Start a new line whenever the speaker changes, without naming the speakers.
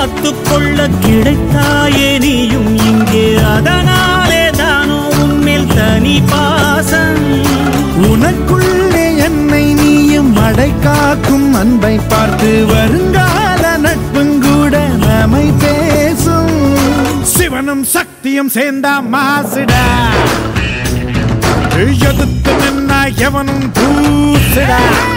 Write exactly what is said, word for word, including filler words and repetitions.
காத்துக்கொள்ள கிடைத்தாயே நீயும் இங்கே அதனாலே தானோ உன்மேல் தனி பாசம்
உனக்குள்ளே என்னை நீயும் அடை காக்கும் அன்பை பார்த்து வருங்கால நட்புங்கூட நம்மை பேசும் சிவனும் சக்தியும் சேர்ந்தா மாசுடா எதிர்த்து நின்னா எவனும் பூசுடா